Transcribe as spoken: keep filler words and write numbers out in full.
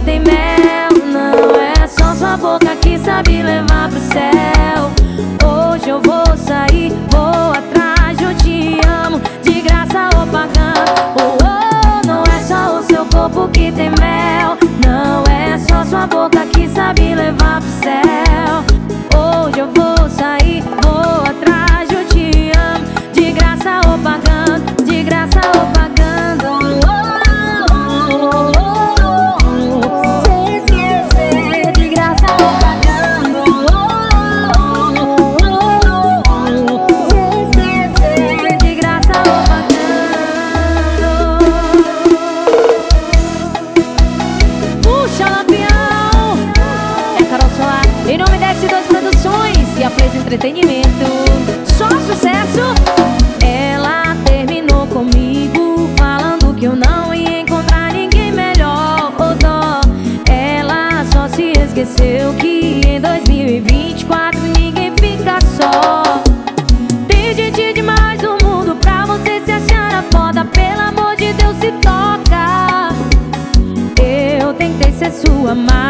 tem mel. Não é só sua boca que sabe levar pro céu. Hoje eu vou sair, vou atrás de eu te amo, de graça ou pagando. Oh, oh, não é só o seu corpo que tem mel. Não é só sua boca que sabe levar pro céu. Hoje eu vou sair, vou atrás de eu te amo, de graça ou pagando, de graça ou pagando. Oh, oh, oh, oh, oh. Se esquecer, de graça ou pagando. Oh, oh, oh, oh, oh. Se esquecer, de graça ou pagando. Puxa, Lampião! É Carol Solar, em nome da S dois Produções e a Plays Entretenimento. Só sucesso! Ela terminou comigo falando que eu não ia encontrar ninguém melhor. Oh, dó. Ela só se esqueceu que em dois mil e vinte e quatro ninguém fica só. Tem gente demais no mundo pra você se achar a foda. Pelo amor de Deus, se toca. Eu tentei ser sua, mas